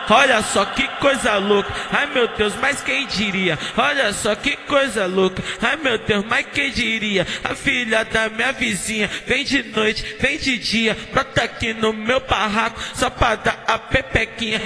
olha só que coisa louca. Ai meu Deus, mas quem diria? Olha só que coisa louca. Ai meu Deus, mas quem diria? A filha da minha vizinha vem de noite, vem de dia, brota aqui no meu barraco só pra dar a pepequinha.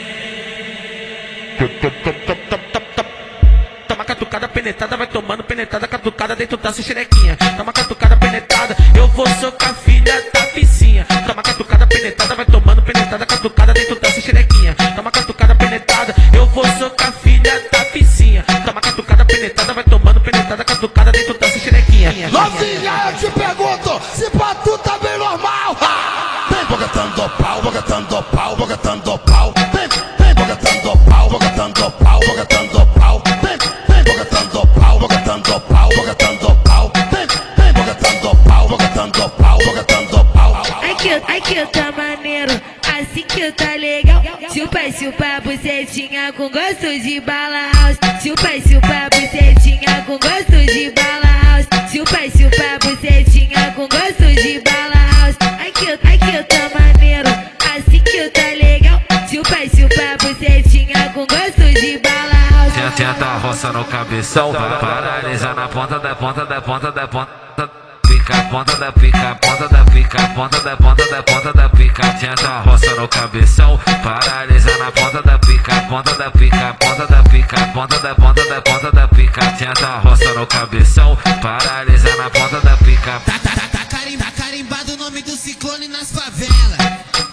Toma catucada penetrada, vai tomando penetrada, catucada dentro da sua xerequinha. Toma catucada penetrada, eu vou socar filha da vizinha. Toma catucada penetrada, vai tomando penetrada, catucada dentro da sua xerequinha. Toma catucada penetrada, eu vou socar filha da vizinha. Toma catucada penetrada, vai tomando penetrada, catucada dentro da sua xerequinha. Novinha, eu te pergunto, se pra tu tá bem normal. Vem bogatando pau, bogatando pau, bogatando pau. Vem bogatando pau, bogatando pau, bogatando pau. Vem bogatando pau, bogatando pau, bogatando pau. Vem bogatando pau, bogatando pau, bogatando pau. Ai que tá maneiro, assim que tá legal. Chupa bucetinha com gosto de bala house. Chupa bucetinha com gosto de bala house. Chupa bucetinha com gosto de bala house. Ai que tá maneiro, assim que tá legal. Chupa bucetinha com gosto de bala house. Tenta a roça no cabeção, paralisa na ponta da ponta da ponta da ponta. Pica, ponta da pica, ponta da pica, ponta da ponta da ponta da pica. Tenta a roça no cabeção, paralisa na ponta da pica, ponta da pica, ponta da pica, ponta da ponta da ponta da pica. Tenta a roça no cabeção, paralisa na ponta da pica. Tá carimbado o nome do ciclone nas favelas.